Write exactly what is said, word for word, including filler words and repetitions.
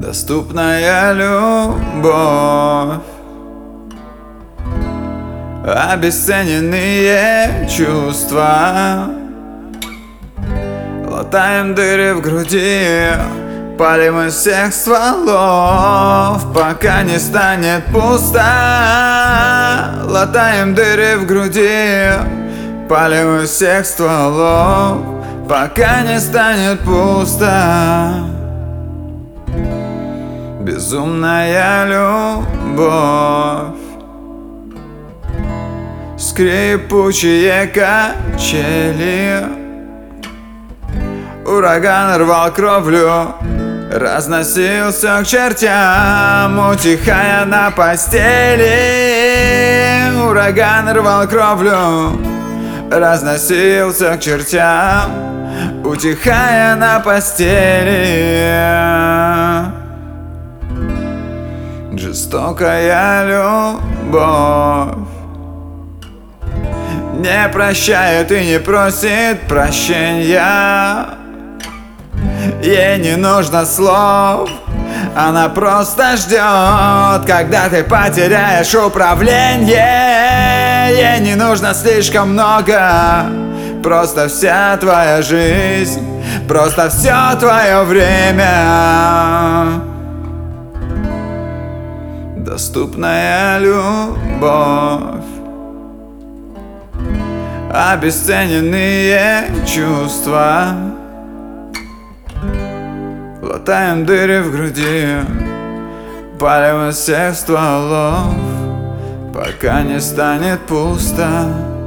Доступная любовь, обесцененные чувства. Латаем дыры в груди, палим из всех стволов, пока не станет пусто. Латаем дыры в груди, палим из всех стволов, пока не станет пусто. Безумная любовь, скрипучие качели. Ураган рвал кровлю, разносился к чертям, утихая на постели. Ураган рвал кровлю, разносился к чертям, утихая на постели. Жестокая любовь не прощает и не просит прощения. Ей не нужно слов, она просто ждет, когда ты потеряешь управление. Ей не нужно слишком много, просто вся твоя жизнь, просто все твое время. Доступная любовь, обесцененные чувства. Латаем дыры в груди, палим из всех стволов, пока не станет пусто.